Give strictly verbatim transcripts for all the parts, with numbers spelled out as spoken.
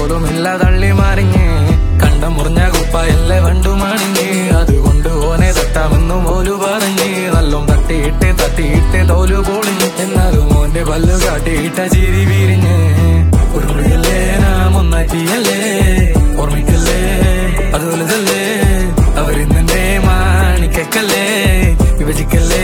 പോലും ഇല്ല തള്ളി മറിഞ്ഞ് കണ്ടം മുറിഞ്ഞ കുപ്പായല്ലേ വണ്ടു മണിഞ്ഞ് അതുകൊണ്ട് ഓനെ തട്ടാമെന്നും ഓലു പറഞ്ഞ് നല്ലോം തട്ടിയിട്ട് തട്ടിയിട്ട് തോലു പൊളിഞ്ഞ് എന്നാലും ഓന്റെ പല്ലു കാട്ടിയിട്ട ചിരി വിരിഞ്ഞ് ഒരു മുറിയല്ലേ നാം ഒന്നാക്കിയല്ലേ ഓർമ്മിക്കല്ലേ അതുപോലെ തന്നെ അവരിന്നെ മാണിക്കല്ലേ വിഭജിക്കല്ലേ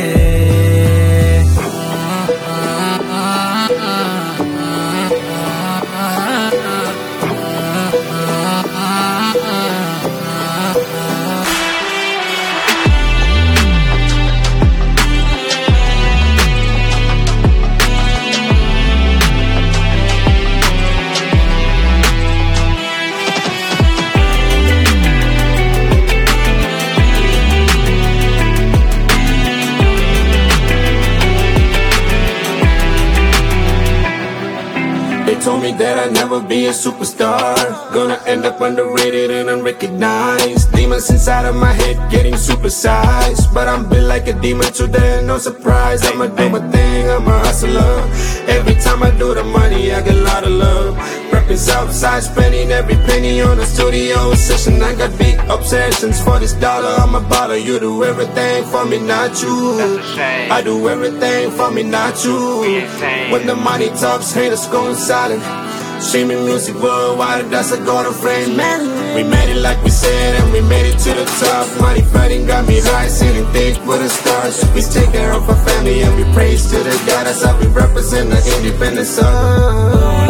They told me that I'd never be a superstar. Gonna end up underrated and unrecognized. Demons inside of my head getting supersized. But I'm built like a demon today, no surprise. I'ma do my thing, I'm a hustler. Every time I do the money, I get a lot of love. Reppin' Southside, spending every penny on a studio session. I got big obsessions for this dollar. I'm a baller, you do everything for me, not you. I do everything for me, not you. When the money talks, haters going silent. Streaming music worldwide, that's a golden frame, man. We made it like we said and we made it to the top. Money fighting got me high, sitting thick with the stars. We take care of our family and we praise to the God. That's how we represent the independent song.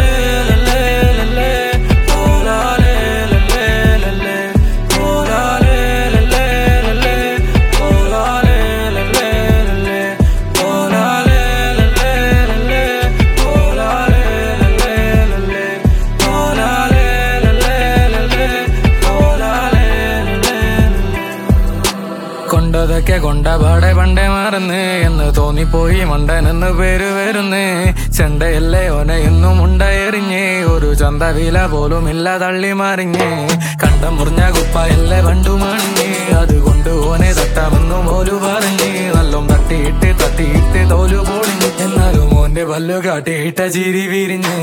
കൊണ്ടതൊക്കെ കൊണ്ടപാടെ പണ്ടേ മറന്ന് എന്ന് തോന്നിപ്പോയി മണ്ടനെന്ന് പേര് വരുന്ന് ചെണ്ടയല്ലേ ഓനെ എന്നും ഉണ്ടായെറിഞ്ഞ് ഒരു ചന്ത വില പോലും ഇല്ല തള്ളി മറിഞ്ഞ് കണ്ടം മുറിഞ്ഞ കുപ്പായല്ലേ വണ്ടു മണിഞ്ഞ് അതുകൊണ്ട് ഓനെ തട്ടാമെന്നും ഓലു പറഞ്ഞ് നല്ലോം തട്ടിയിട്ട് തട്ടിയിട്ട് തോലു പൊളിഞ്ഞ് എന്നാലും ഓന്റെ പല്ലു കാട്ടിയിട്ട ചിരി വിരിഞ്ഞ്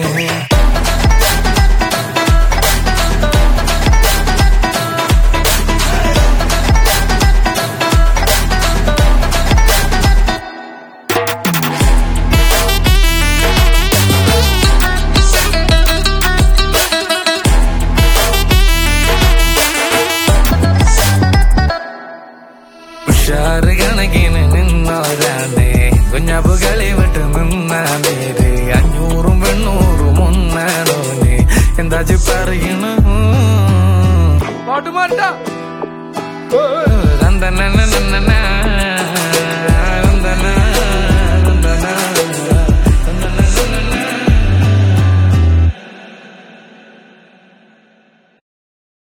ഉഷാറ് കണക്കിന് നിന്നോരാണ് കുഞ്ഞാപ്പ് കളി വിട്ട് നിന്നാണ് അഞ്ഞൂറും വെണ്ണൂറും ഒന്നാണോന് എന്താ പറയണ പാട്ടുമാറ്റ